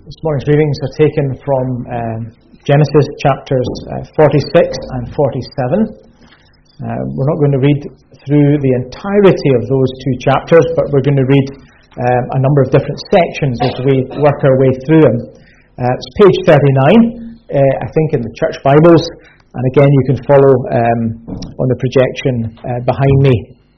This morning's readings are taken from Genesis chapters 46 and 47. We're not going to read through the entirety of those two chapters, but we're going to read a number of different sections as we work our way through them. It's page 39, I think, in the church Bibles, and again you can follow on the projection behind me.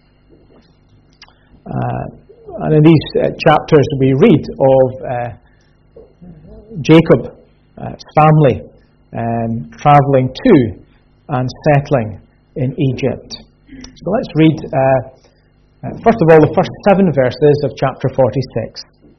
And in these chapters we read of Jacob's family travelling to and settling in Egypt. So let's read, first of all, the first 7 verses of chapter 46.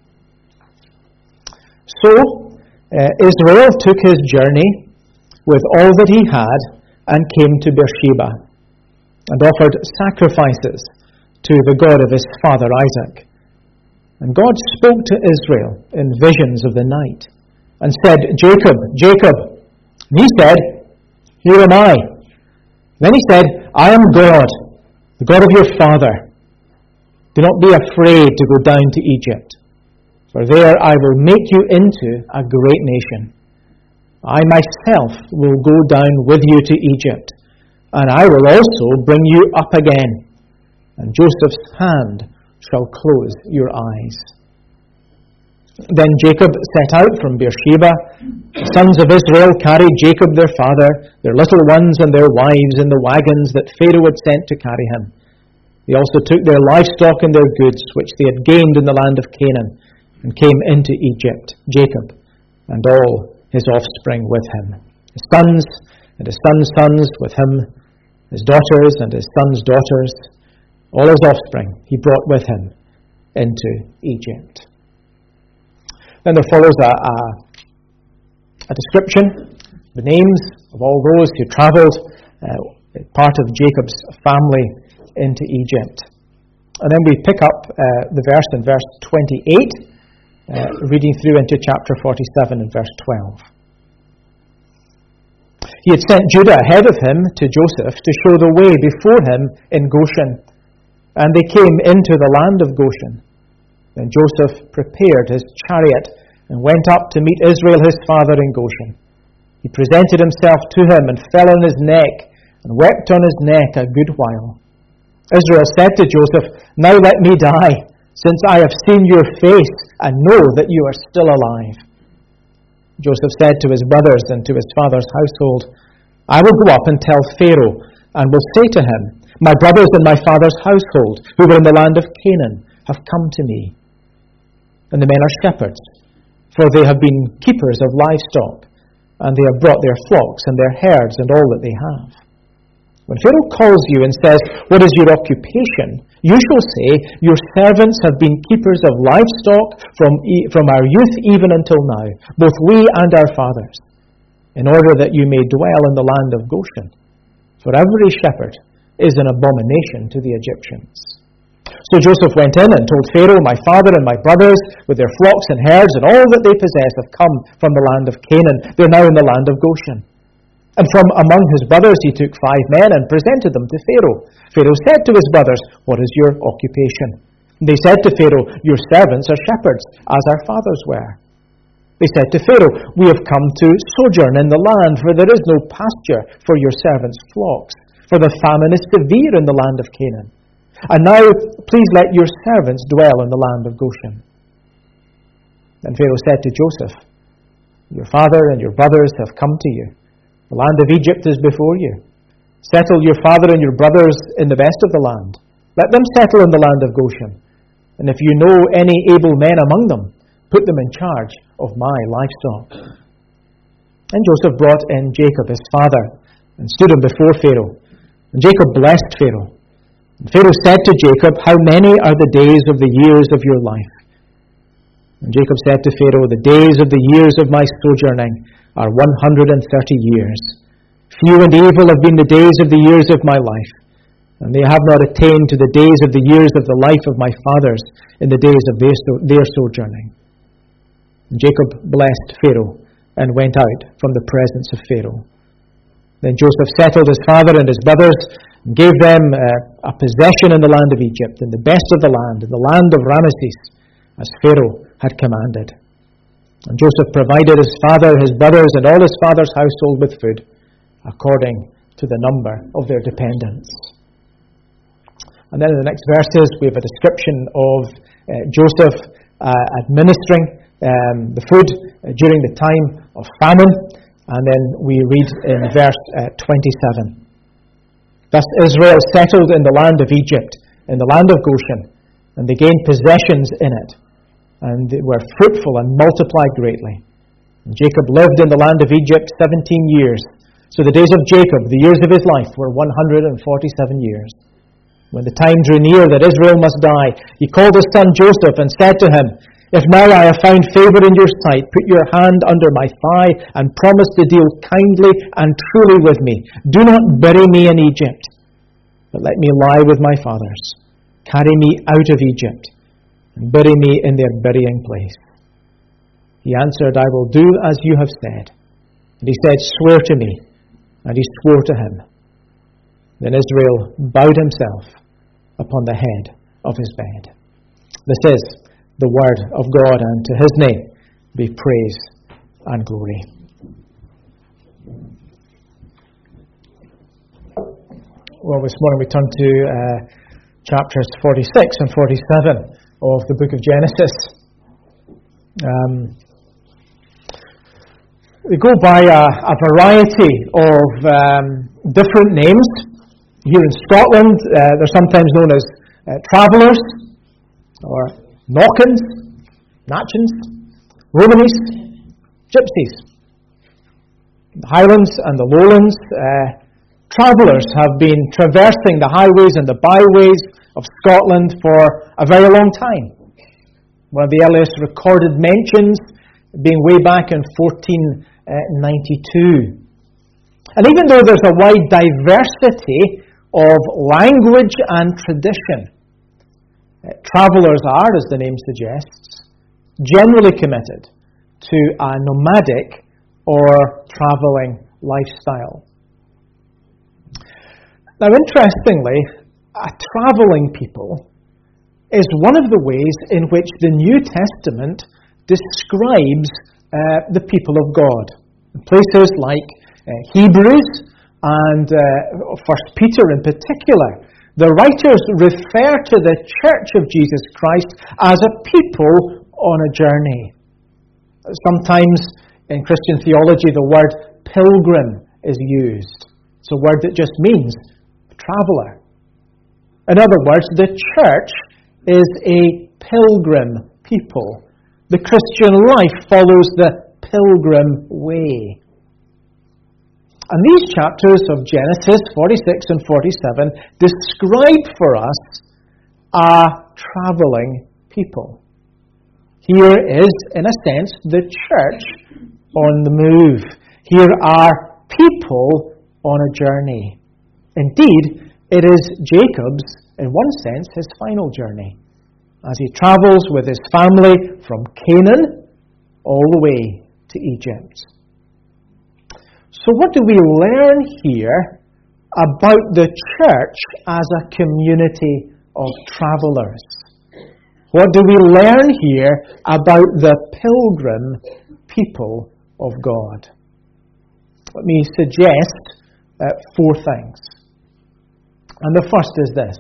So Israel took his journey with all that he had and came to Beersheba and offered sacrifices to the God of his father Isaac. And God spoke to Israel in visions of the night and said, Jacob, Jacob. And he said, Here am I. Then he said, I am God, the God of your father. Do not be afraid to go down to Egypt, for there I will make you into a great nation. I myself will go down with you to Egypt, and I will also bring you up again, and Joseph's hand shall close your eyes. Then Jacob set out from Beersheba. The sons of Israel carried Jacob their father, their little ones and their wives in the wagons that Pharaoh had sent to carry him. They also took their livestock and their goods, which they had gained in the land of Canaan, and came into Egypt, Jacob, and all his offspring with him, his sons and his sons' sons with him, his daughters and his sons' daughters, all his offspring he brought with him into Egypt. Then there follows a description, the names of all those who travelled, part of Jacob's family, into Egypt. And then we pick up the verse in verse 28, reading through into chapter 47 and verse 12. He had sent Judah ahead of him to Joseph to show the way before him in Goshen, and they came into the land of Goshen. Then Joseph prepared his chariot and went up to meet Israel his father in Goshen. He presented himself to him and fell on his neck and wept on his neck a good while. Israel said to Joseph, Now let me die, since I have seen your face and know that you are still alive. Joseph said to his brothers and to his father's household, I will go up and tell Pharaoh, and will say to him, My brothers and my father's household, who were in the land of Canaan, have come to me. And the men are shepherds, for they have been keepers of livestock, and they have brought their flocks and their herds and all that they have. When Pharaoh calls you and says, What is your occupation? You shall say, Your servants have been keepers of livestock from our youth even until now, both we and our fathers, in order that you may dwell in the land of Goshen. For every shepherd is an abomination to the Egyptians. So Joseph went in and told Pharaoh, My father and my brothers, with their flocks and herds and all that they possess, have come from the land of Canaan. They are now in the land of Goshen. And from among his brothers he took 5 men and presented them to Pharaoh. Pharaoh said to his brothers, What is your occupation? And they said to Pharaoh, Your servants are shepherds, as our fathers were. They said to Pharaoh, We have come to sojourn in the land, for there is no pasture for your servants' flocks, for the famine is severe in the land of Canaan. And now, please let your servants dwell in the land of Goshen. Then Pharaoh said to Joseph, Your father and your brothers have come to you. The land of Egypt is before you. Settle your father and your brothers in the best of the land. Let them settle in the land of Goshen. And if you know any able men among them, put them in charge of my livestock. And Joseph brought in Jacob his father and stood him before Pharaoh. And Jacob blessed Pharaoh. And Pharaoh said to Jacob, How many are the days of the years of your life? And Jacob said to Pharaoh, The days of the years of my sojourning are 130 years. Few and evil have been the days of the years of my life, and they have not attained to the days of the years of the life of my fathers in the days of their sojourning. And Jacob blessed Pharaoh and went out from the presence of Pharaoh. Then Joseph settled his father and his brothers, and gave them a possession in the land of Egypt, in the best of the land, in the land of Ramesses, as Pharaoh had commanded. And Joseph provided his father, his brothers, and all his father's household with food, according to the number of their dependents. And then in the next verses, we have a description of Joseph administering the food during the time of famine. And then we read in verse 27. Thus Israel settled in the land of Egypt, in the land of Goshen, and they gained possessions in it, and they were fruitful and multiplied greatly. And Jacob lived in the land of Egypt 17 years. So the days of Jacob, the years of his life, were 147 years. When the time drew near that Israel must die, he called his son Joseph and said to him, If now I have found favor in your sight, put your hand under my thigh and promise to deal kindly and truly with me. Do not bury me in Egypt, but let me lie with my fathers. Carry me out of Egypt and bury me in their burying place. He answered, I will do as you have said. And he said, Swear to me. And he swore to him. Then Israel bowed himself upon the head of his bed. This is the word of God, and to his name be praise and glory. Well, this morning we turn to chapters 46 and 47 of the book of Genesis. They go by a variety of different names. Here in Scotland, they're sometimes known as travellers, or Knockins, Natchins, Romanis, Gypsies. The Highlands and the Lowlands, travellers have been traversing the highways and the byways of Scotland for a very long time. One of the earliest recorded mentions being way back in 1492. And even though there's a wide diversity of language and tradition, travellers are, as the name suggests, generally committed to a nomadic or travelling lifestyle. Now, interestingly, a travelling people is one of the ways in which the New Testament describes the people of God. In places like Hebrews and 1 Peter in particular, the writers refer to the Church of Jesus Christ as a people on a journey. Sometimes in Christian theology the word pilgrim is used. It's a word that just means traveller. In other words, the church is a pilgrim people. The Christian life follows the pilgrim way. And these chapters of Genesis 46 and 47 describe for us a travelling people. Here is, in a sense, the church on the move. Here are people on a journey. Indeed, it is Jacob's, in one sense, his final journey, as he travels with his family from Canaan all the way to Egypt. So what do we learn here about the church as a community of travellers? What do we learn here about the pilgrim people of God? Let me suggest 4 things. And the first is this.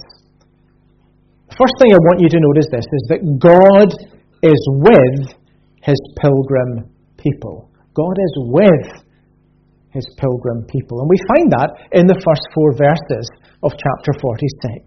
The first thing I want you to note is this, is that God is with his pilgrim people. God is with his pilgrim people. And we find that in the first 4 verses of chapter 46.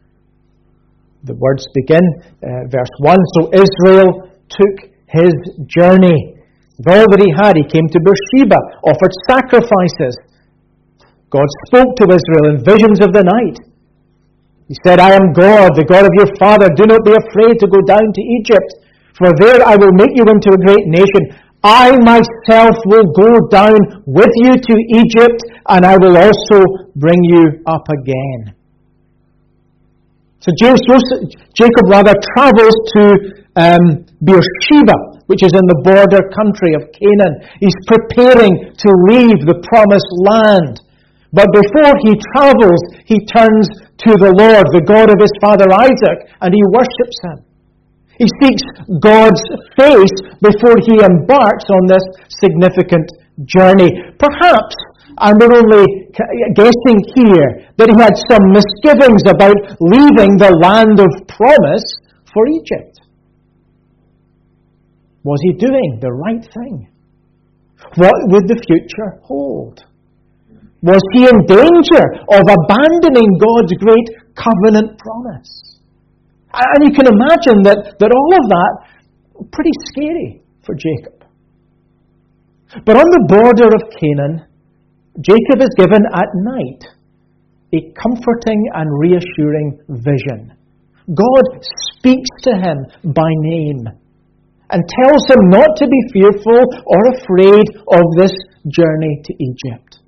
The words begin, verse 1, So Israel took his journey. With all that he had, he came to Beersheba, offered sacrifices. God spoke to Israel in visions of the night. He said, I am God, the God of your father. Do not be afraid to go down to Egypt, for there I will make you into a great nation. I myself will go down with you to Egypt, and I will also bring you up again. So Jacob travels to Beersheba, which is in the border country of Canaan. He's preparing to leave the promised land. But before he travels, he turns to the Lord, the God of his father Isaac, and he worships him. He seeks God's face before he embarks on this significant journey. Perhaps, and we're only guessing here, that he had some misgivings about leaving the land of promise for Egypt. Was he doing the right thing? What would the future hold? Was he in danger of abandoning God's great covenant promise? And you can imagine that all of that pretty scary for Jacob. But on the border of Canaan, Jacob is given at night a comforting and reassuring vision. God speaks to him by name and tells him not to be fearful or afraid of this journey to Egypt.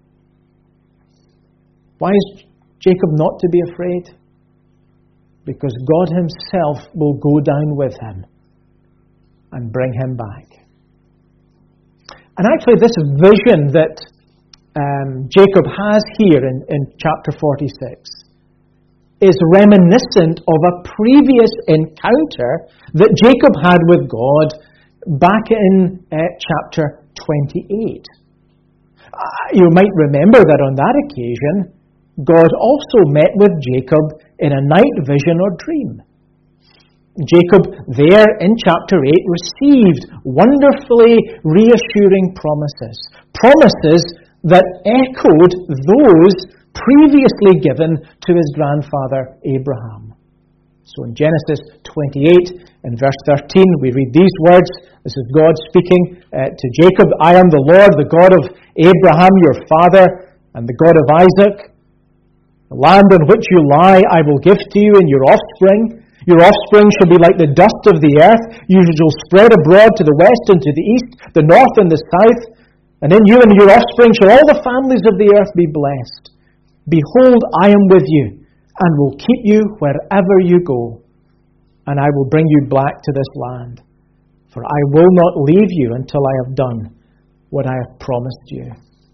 Why is Jacob not to be afraid? Because God himself will go down with him and bring him back. And actually this vision that Jacob has here in chapter 46 is reminiscent of a previous encounter that Jacob had with God back in chapter 28. You might remember that on that occasion, God also met with Jacob in a night vision or dream. Jacob, there in chapter 8, received wonderfully reassuring promises. Promises that echoed those previously given to his grandfather Abraham. So in Genesis 28, in verse 13, we read these words. This is God speaking to Jacob. I am the Lord, the God of Abraham, your father, and the God of Isaac. The land on which you lie I will give to you and your offspring. Your offspring shall be like the dust of the earth. You shall spread abroad to the west and to the east, the north and the south. And in you and your offspring shall all the families of the earth be blessed. Behold, I am with you, and will keep you wherever you go. And I will bring you back to this land. For I will not leave you until I have done what I have promised you.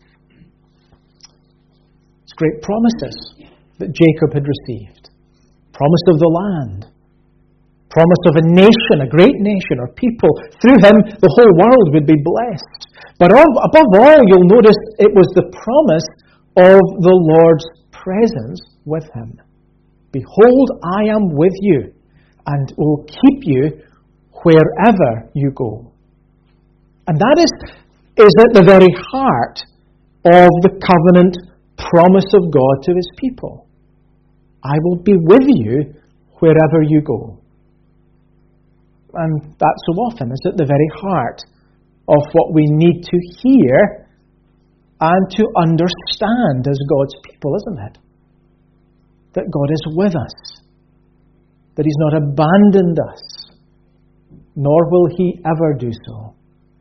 It's great promises that Jacob had received. Promise of the land. Promise of a nation, a great nation, or people. Through him, the whole world would be blessed. But above all, you'll notice it was the promise of the Lord's presence with him. Behold, I am with you, and will keep you wherever you go. And that is at the very heart of the covenant promise of God to his people. I will be with you wherever you go. And that so often is at the very heart of what we need to hear and to understand as God's people, isn't it? That God is with us. That he's not abandoned us. Nor will he ever do so.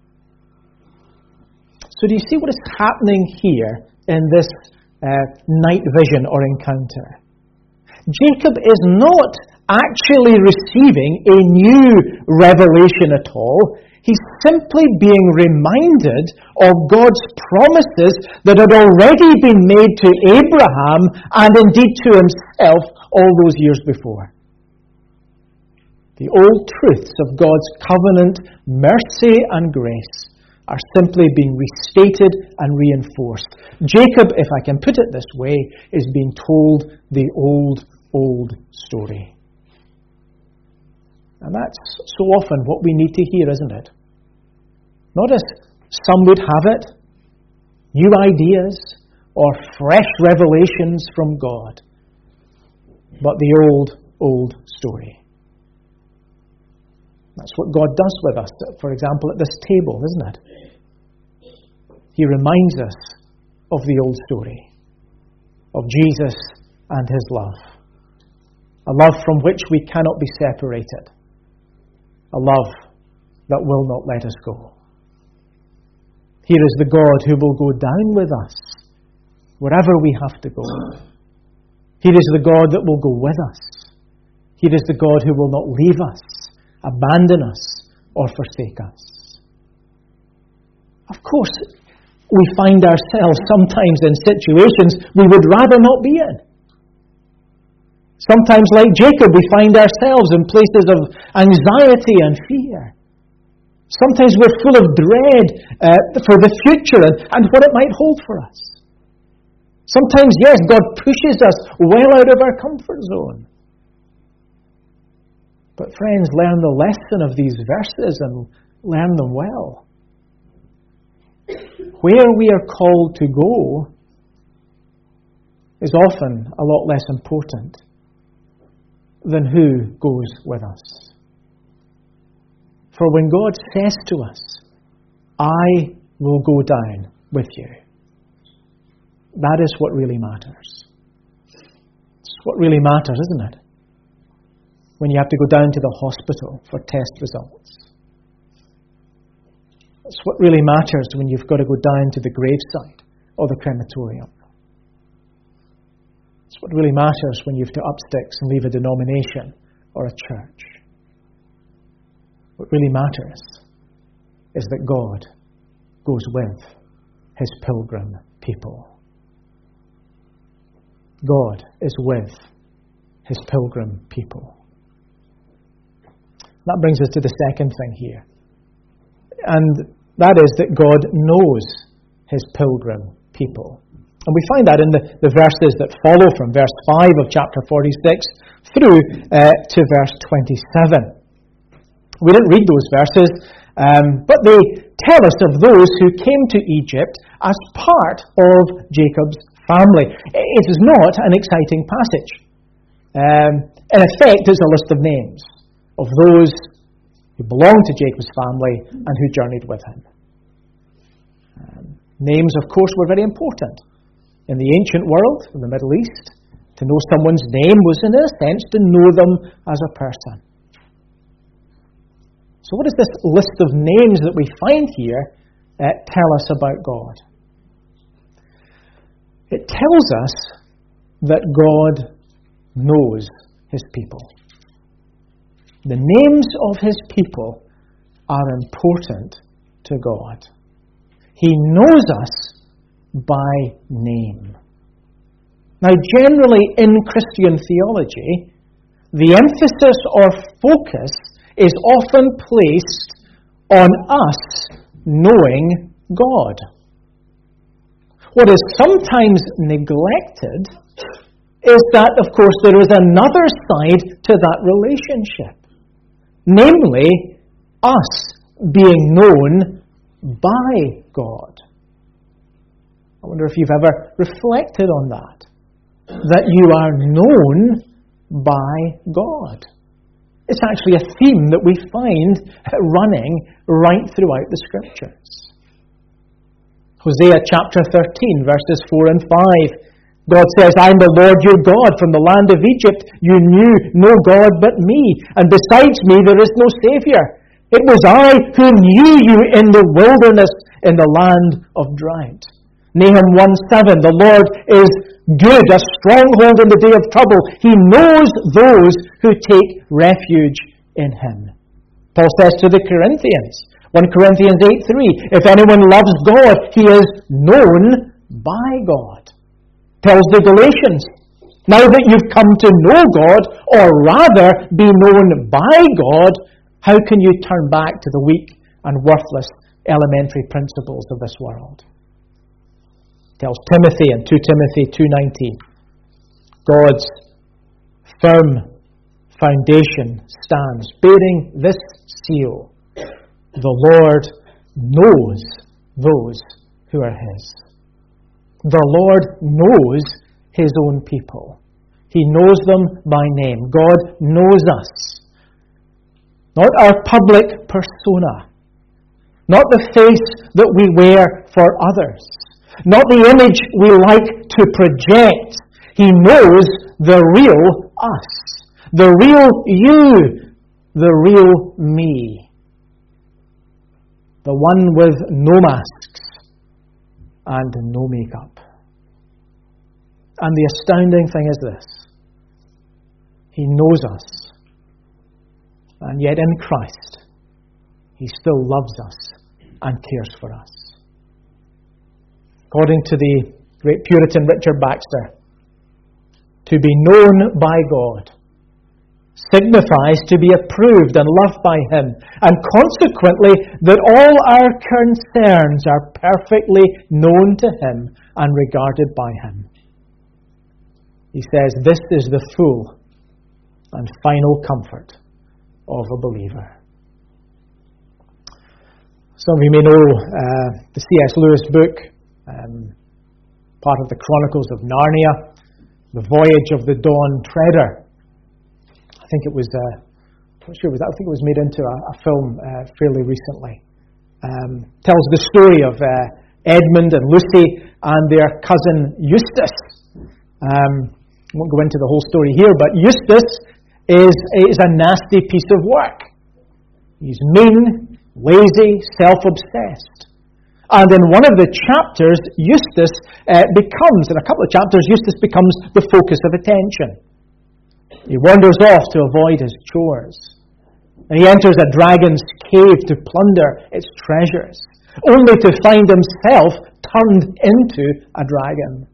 So do you see what is happening here in this night vision or encounter? Jacob is not actually receiving a new revelation at all. He's simply being reminded of God's promises that had already been made to Abraham and indeed to himself all those years before. The old truths of God's covenant mercy and grace are simply being restated and reinforced. Jacob, if I can put it this way, is being told the old story. And that's so often what we need to hear, isn't it? Not as some would have it, new ideas or fresh revelations from God, but the old story. That's what God does with us, for example, at this table, isn't it? He reminds us of the old story, of Jesus and his love. A love from which we cannot be separated. A love that will not let us go. Here is the God who will go down with us wherever we have to go. Here is the God that will go with us. Here is the God who will not leave us, abandon us, or forsake us. Of course, we find ourselves sometimes in situations we would rather not be in. Sometimes, like Jacob, we find ourselves in places of anxiety and fear. Sometimes we're full of dread for the future and what it might hold for us. Sometimes, yes, God pushes us well out of our comfort zone. But friends, learn the lesson of these verses and learn them well. Where we are called to go is often a lot less important than who goes with us. For when God says to us, I will go down with you, that is what really matters. It's what really matters, isn't it? When you have to go down to the hospital for test results. It's what really matters when you've got to go down to the graveside or the crematorium. It's what really matters when you have to up sticks and leave a denomination or a church. What really matters is that God goes with His pilgrim people. God is with His pilgrim people. That brings us to the second thing here. And that is that God knows His pilgrim people. And we find that in the verses that follow from verse 5 of chapter 46 through to verse 27. We didn't read those verses, but they tell us of those who came to Egypt as part of Jacob's family. It is not an exciting passage. In effect, it's a list of names of those who belonged to Jacob's family and who journeyed with him. Names, of course, were very important. In the ancient world, in the Middle East, to know someone's name was, in a sense, to know them as a person. So what does this list of names that we find here tell us about God? It tells us that God knows His people. The names of His people are important to God. He knows us by name. Now, generally in Christian theology, the emphasis or focus is often placed on us knowing God. What is sometimes neglected is that, of course, there is another side to that relationship. Namely, us being known by God. I wonder if you've ever reflected on that. That you are known by God. It's actually a theme that we find running right throughout the Scriptures. Hosea chapter 13, verses 4 and 5. God says, I am the Lord your God. From the land of Egypt you knew no God but me, and besides me there is no Saviour. It was I who knew you in the wilderness, in the land of drought. Nahum 1:7, the Lord is good, a stronghold in the day of trouble. He knows those who take refuge in Him. Paul says to the Corinthians, 1 Corinthians 8:3, if anyone loves God, he is known by God. Tells the Galatians, now that you've come to know God, or rather be known by God, how can you turn back to the weak and worthless elementary principles of this world? Tells Timothy in 2 Timothy 2:19, God's firm foundation stands, bearing this seal, the Lord knows those who are His. The Lord knows His own people. He knows them by name. God knows us. Not our public persona. Not the face that we wear for others. Not the image we like to project. He knows the real us. The real you. The real me. The one with no masks and no makeup. And the astounding thing is this. He knows us. And yet in Christ, He still loves us and cares for us. According to the great Puritan Richard Baxter, to be known by God, signifies to be approved and loved by Him, and consequently that all our concerns are perfectly known to Him and regarded by Him. He says this is the full and final comfort of a believer. Some of you may know the C.S. Lewis book, part of the Chronicles of Narnia, The Voyage of the Dawn Treader. I think it was, I'm not sure, I think it was made into a film fairly recently. Tells the story of Edmund and Lucy and their cousin Eustace. I won't go into the whole story here, but Eustace is a nasty piece of work. He's mean, lazy, self-obsessed. And in one of the chapters, Eustace becomes, in a couple of chapters, Eustace becomes the focus of attention. He wanders off to avoid his chores. And he enters a dragon's cave to plunder its treasures, only to find himself turned into a dragon.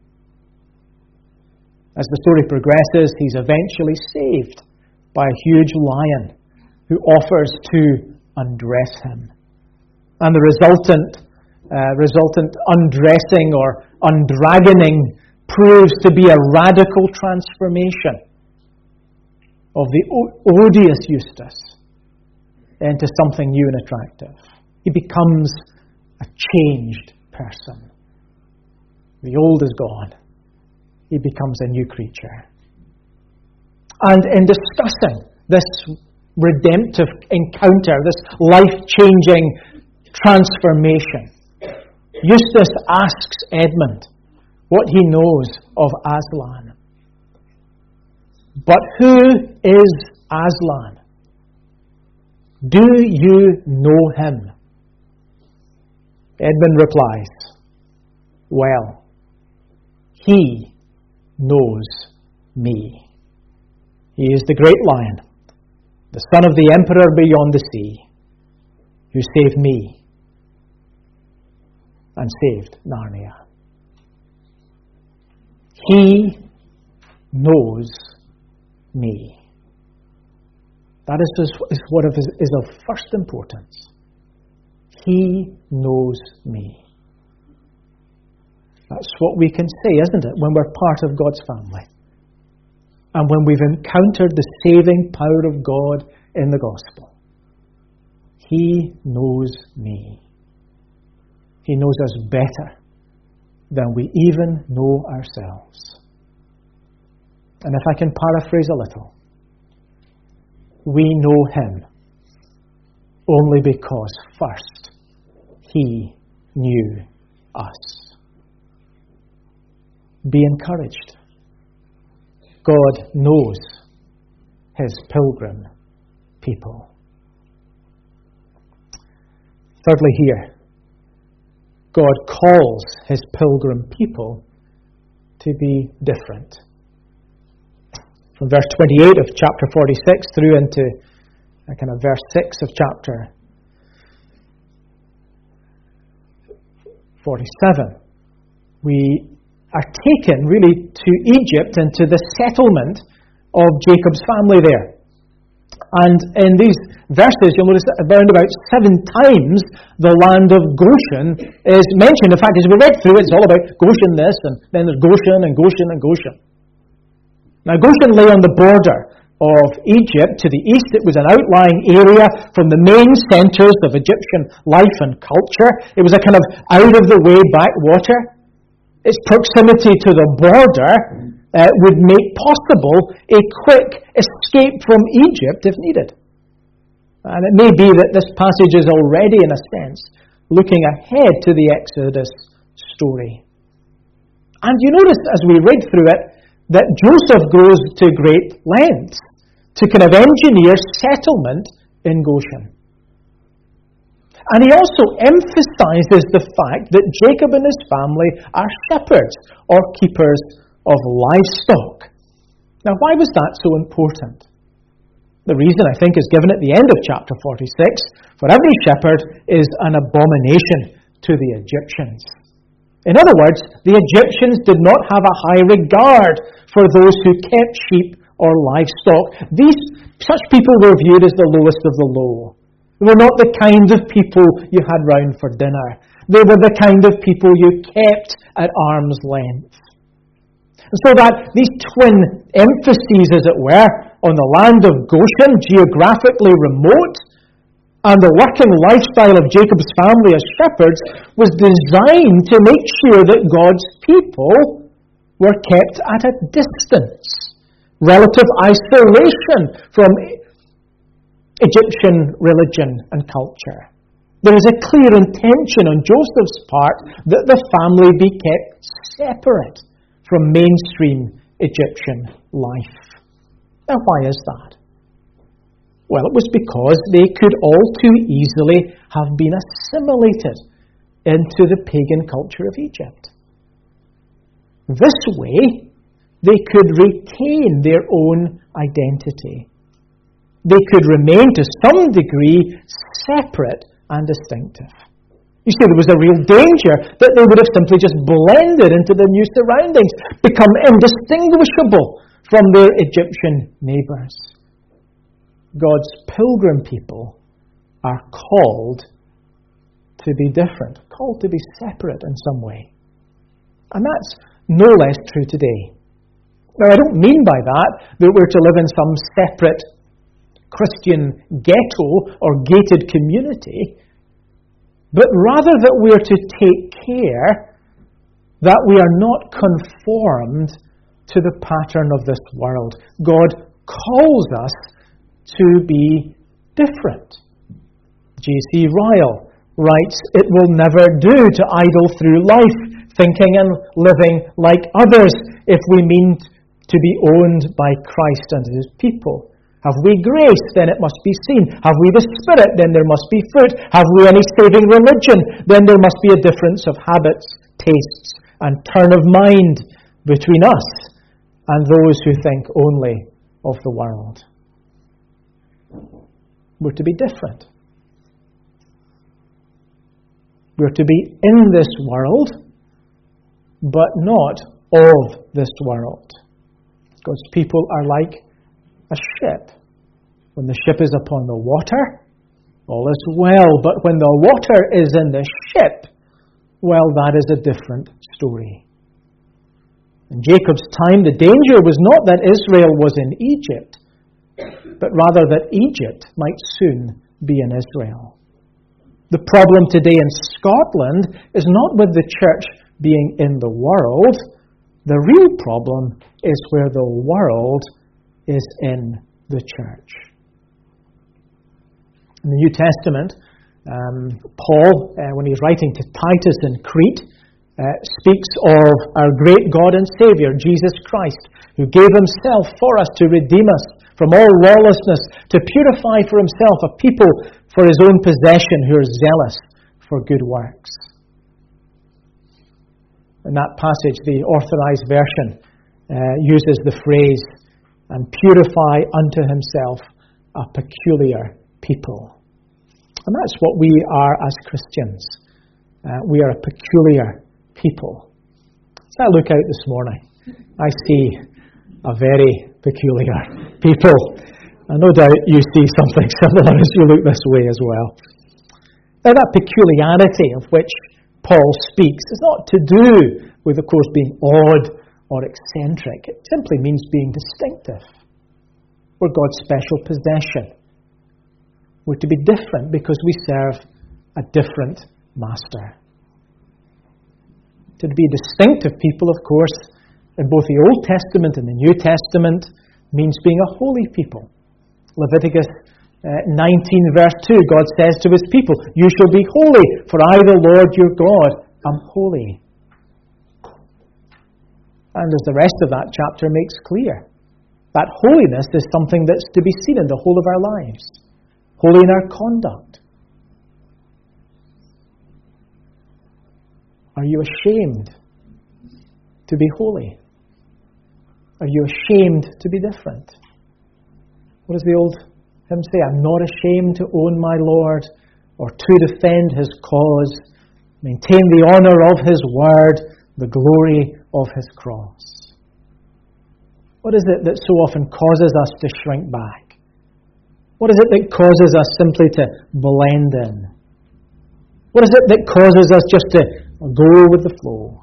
As the story progresses, he's eventually saved by a huge lion who offers to undress him. And the resultant undressing or undragoning proves to be a radical transformation of the odious Eustace into something new and attractive. He becomes a changed person. The old is gone. He becomes a new creature. And in discussing this redemptive encounter, this life-changing transformation, Eustace asks Edmund what he knows of Aslan. But who is Aslan? Do you know him? Edmund replies, well, he knows me. He is the great lion, the son of the emperor beyond the sea, who saved me and saved Narnia. He knows me. That is what is of first importance. He knows me. That's what we can say, isn't it, when we're part of God's family. And when we've encountered the saving power of God in the gospel. He knows me. He knows us better than we even know ourselves. And if I can paraphrase a little, we know Him only because first He knew us. Be encouraged. God knows His pilgrim people. Thirdly here, God calls His pilgrim people to be different. From verse 28 of chapter 46 through into kind of verse 6 of chapter 47, we are taken really to Egypt and to the settlement of Jacob's family there. And in these verses, you'll notice that around about 7 times the land of Goshen is mentioned. In fact, as we read through it, it's all about Goshen this, and then there's Goshen and Goshen and Goshen. Now, Goshen lay on the border of Egypt to the east. It was an outlying area from the main centres of Egyptian life and culture. It was a kind of out-of-the-way backwater. Its proximity to the border would make possible a quick escape from Egypt if needed. And it may be that this passage is already, in a sense, looking ahead to the Exodus story. And you notice as we read through it that Joseph goes to great lengths to kind of engineer settlement in Goshen. And he also emphasizes the fact that Jacob and his family are shepherds or keepers of livestock. Now, why was that so important? The reason, I think, is given at the end of chapter 46. For every shepherd is an abomination to the Egyptians. In other words, the Egyptians did not have a high regard for those who kept sheep or livestock. Such people were viewed as the lowest of the low. They were not the kind of people you had round for dinner. They were the kind of people you kept at arm's length. And so that these twin emphases, as it were, on the land of Goshen, geographically remote, and the working lifestyle of Jacob's family as shepherds, was designed to make sure that God's people were kept at a distance, relative isolation from Egyptian religion and culture. There is a clear intention on Joseph's part that the family be kept separate from mainstream Egyptian life. Now, why is that? Well, it was because they could all too easily have been assimilated into the pagan culture of Egypt. This way, they could retain their own identity. They could remain to some degree separate and distinctive. You see, there was a real danger that they would have simply just blended into the new surroundings, become indistinguishable from their Egyptian neighbours. God's pilgrim people are called to be different, called to be separate in some way. And that's no less true today. Now, I don't mean by that we're to live in some separate Christian ghetto or gated community, but rather that we are to take care that we are not conformed to the pattern of this world. God calls us to be different. J.C. Ryle writes, "It will never do to idle through life, thinking and living like others, if we mean to be owned by Christ and His people. Have we grace? Then it must be seen. Have we the Spirit? Then there must be fruit. Have we any saving religion? Then there must be a difference of habits, tastes, and turn of mind between us and those who think only of the world." We're to be different. We're to be in this world, but not of this world. God's people are like a ship. When the ship is upon the water, all is well. But when the water is in the ship, well, that is a different story. In Jacob's time, the danger was not that Israel was in Egypt, but rather that Egypt might soon be in Israel. The problem today in Scotland is not with the church being in the world. The real problem is where the world is in the church. In the New Testament, Paul, when he's writing to Titus in Crete, speaks of our great God and Saviour, Jesus Christ, who gave Himself for us to redeem us from all lawlessness, to purify for Himself a people for His own possession who are zealous for good works. In that passage, the Authorized Version uses the phrase, "and purify unto Himself a peculiar people." And that's what we are as Christians. We are a peculiar people. As I look out this morning, I see a very peculiar people. And no doubt you see something similar as you look this way as well. Now, that peculiarity of which Paul speaks is not to do with, of course, being odd or eccentric. It simply means being distinctive. We're God's special possession. We're to be different because we serve a different master. To be distinctive people, of course, in both the Old Testament and the New Testament, means being a holy people. Leviticus 19 verse 2, God says to His people, "You shall be holy, for I, the Lord your God, am holy." And as the rest of that chapter makes clear, that holiness is something that's to be seen in the whole of our lives. Holy in our conduct. Are you ashamed to be holy? Are you ashamed to be different? What does the old hymn say? "I'm not ashamed to own my Lord, or to defend His cause. maintain the honour of His Word, the glory of His cross. What is it that so often causes us to shrink back? What is it that causes us simply to blend in? What is it that causes us just to go with the flow?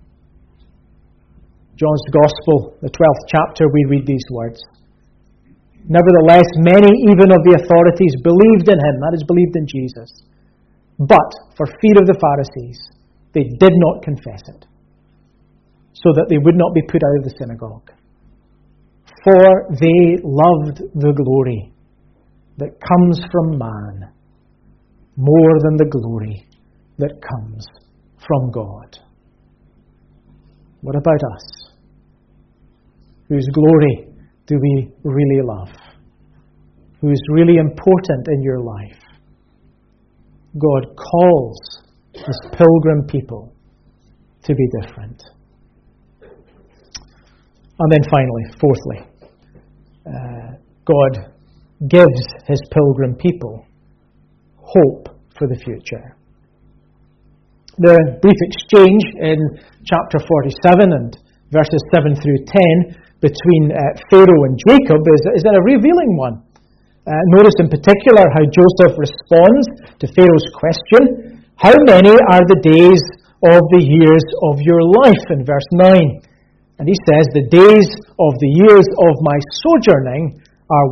John's Gospel, the 12th chapter, we read these words. Nevertheless, many even of the authorities believed in Him, that is, believed in Jesus. But for fear of the Pharisees, they did not confess it, so that they would not be put out of the synagogue. For they loved the glory that comes from man more than the glory that comes from God. What about us? Whose glory do we really love? Who is really important in your life? God calls His pilgrim people to be different. And then finally, fourthly, God gives His pilgrim people hope for the future. The brief exchange in chapter 47 and verses 7 through 10 between Pharaoh and Jacob is a revealing one. Notice in particular how Joseph responds to Pharaoh's question, "How many are the days of the years of your life?" in verse 9. And he says, "The days of the years of my sojourning are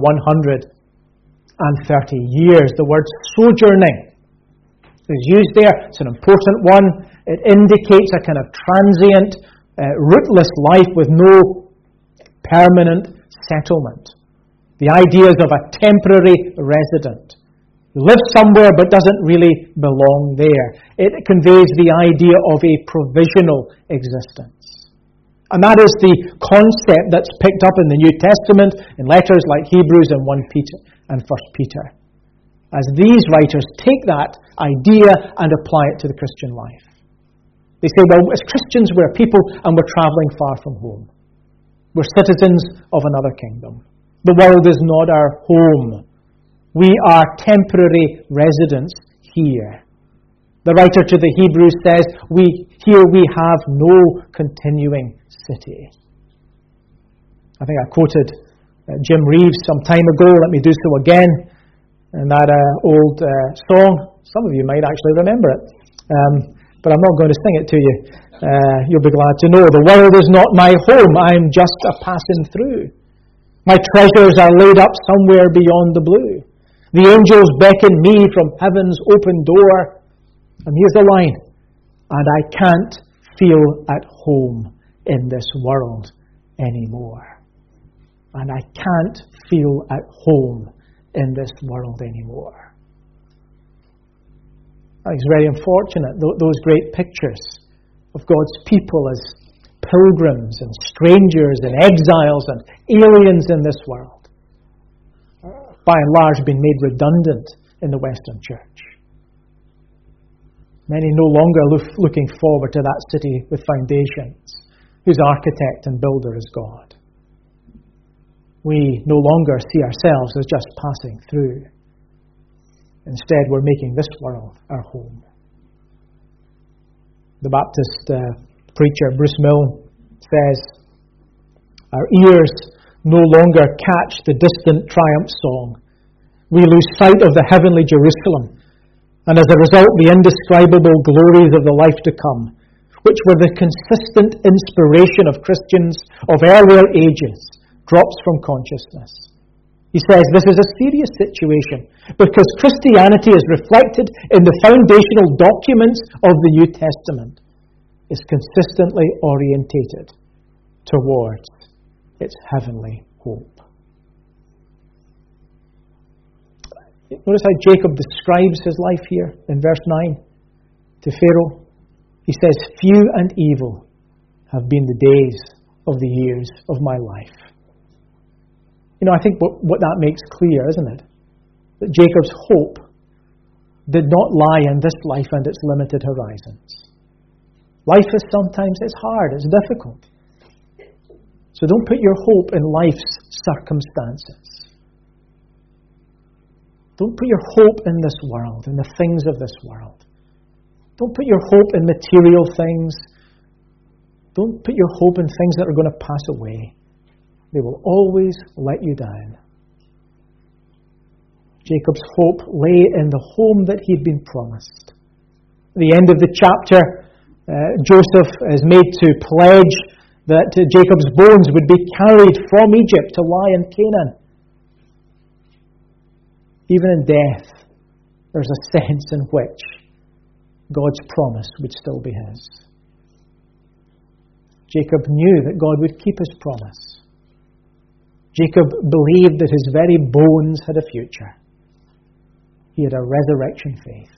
130 years." The word sojourning is used there. It's an important one. It indicates a kind of transient, rootless life with no permanent settlement. The ideas of a temporary resident who lives somewhere but doesn't really belong there. It conveys the idea of a provisional existence. And that is the concept that's picked up in the New Testament in letters like Hebrews and 1 Peter and 1 Peter. As these writers take that idea and apply it to the Christian life. They say, well, as Christians we're people and we're travelling far from home. We're citizens of another kingdom. The world is not our home. We are temporary residents here. The writer to the Hebrews says, here we have no continuing city. I think I quoted Jim Reeves some time ago. Let me do so again. And that old song, some of you might actually remember it. But I'm not going to sing it to you. You'll be glad to know. The world is not my home. I am just a passing through. My treasures are laid up somewhere beyond the blue. The angels beckon me from heaven's open door. And here's the line. And I can't feel at home in this world anymore. And I can't feel at home in this world anymore. I think it's very unfortunate, those great pictures of God's people as pilgrims and strangers and exiles and aliens in this world, by and large been made redundant in the Western Church. Many no longer looking forward to that city with foundations, whose architect and builder is God. We no longer see ourselves as just passing through. Instead, we're making this world our home. The Baptist preacher Bruce Milne says, "Our ears no longer catch the distant triumph song. We lose sight of the heavenly Jerusalem, and as a result, the indescribable glories of the life to come, which were the consistent inspiration of Christians of earlier ages, drops from consciousness." He says this is a serious situation because Christianity is reflected in the foundational documents of the New Testament. Is consistently orientated towards its heavenly hope. Notice how Jacob describes his life here in verse 9 to Pharaoh. He says, "Few and evil have been the days of the years of my life." You know, I think what that makes clear, isn't it? That Jacob's hope did not lie in this life and its limited horizons. Life is sometimes, it's hard, it's difficult. So don't put your hope in life's circumstances. Don't put your hope in this world, in the things of this world. Don't put your hope in material things. Don't put your hope in things that are going to pass away. They will always let you down. Jacob's hope lay in the home that he'd been promised. At the end of the chapter, Joseph is made to pledge that Jacob's bones would be carried from Egypt to lie in Canaan. Even in death, there's a sense in which God's promise would still be his. Jacob knew that God would keep his promise. Jacob believed that his very bones had a future. He had a resurrection faith.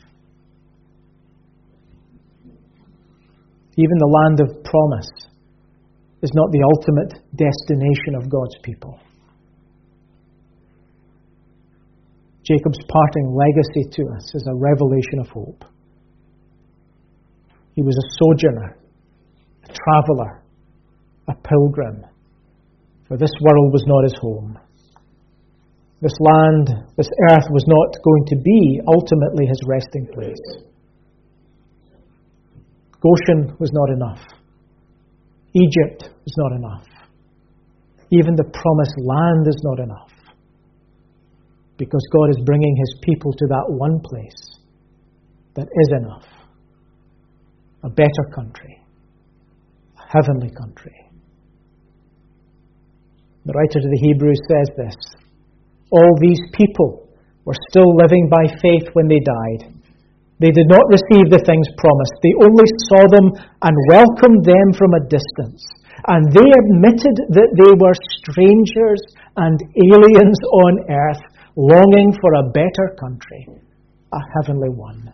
Even the land of promise is not the ultimate destination of God's people. Jacob's parting legacy to us is a revelation of hope. He was a sojourner, a traveller, a pilgrim, for this world was not his home. This land, this earth was not going to be ultimately his resting place. Goshen was not enough. Egypt was not enough. Even the promised land is not enough. Because God is bringing his people to that one place that is enough. A better country. A heavenly country. The writer to the Hebrews says this: all these people were still living by faith when they died. They did not receive the things promised. They only saw them and welcomed them from a distance. And they admitted that they were strangers and aliens on earth, longing for a better country, a heavenly one.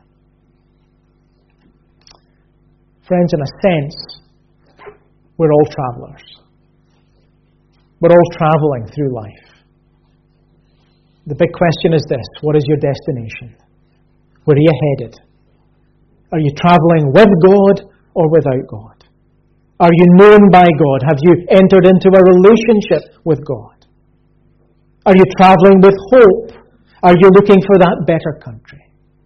Friends, in a sense, we're all travelers. We're all traveling through life. The big question is this: what is your destination? Where are you headed? Are you traveling with God or without God? Are you known by God? Have you entered into a relationship with God? Are you traveling with hope? Are you looking for that better country?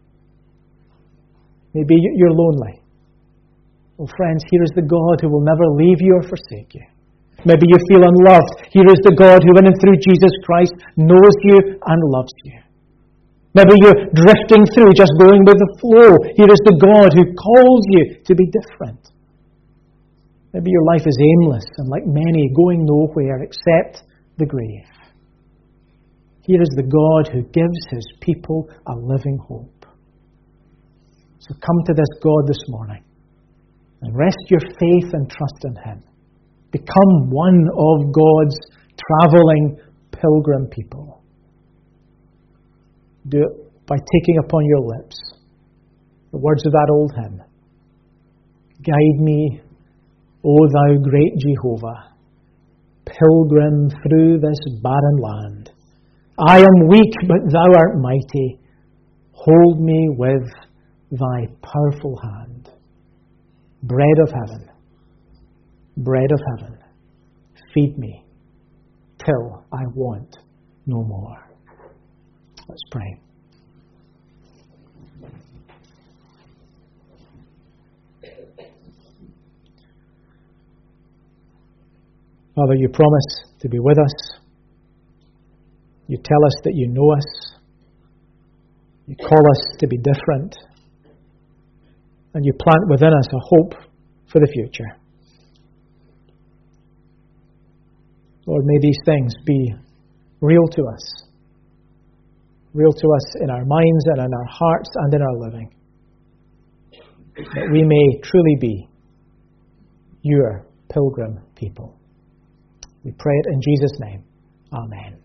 Maybe you're lonely. Well, friends, here is the God who will never leave you or forsake you. Maybe you feel unloved. Here is the God who, in and through Jesus Christ, knows you and loves you. Maybe you're drifting through, just going with the flow. Here is the God who calls you to be different. Maybe your life is aimless and, like many, going nowhere except the grave. Here is the God who gives his people a living hope. So come to this God this morning and rest your faith and trust in him. Become one of God's traveling pilgrim people. Do it by taking upon your lips the words of that old hymn. Guide me, O thou great Jehovah, pilgrim through this barren land. I am weak, but thou art mighty. Hold me with thy powerful hand. Bread of heaven, bread of heaven, feed me till I want no more. Let's pray. Father, you promise to be with us. You tell us that you know us. You call us to be different. And you plant within us a hope for the future. Lord, may these things be real to us. Real to us in our minds and in our hearts and in our living. That we may truly be your pilgrim people. We pray it in Jesus' name. Amen.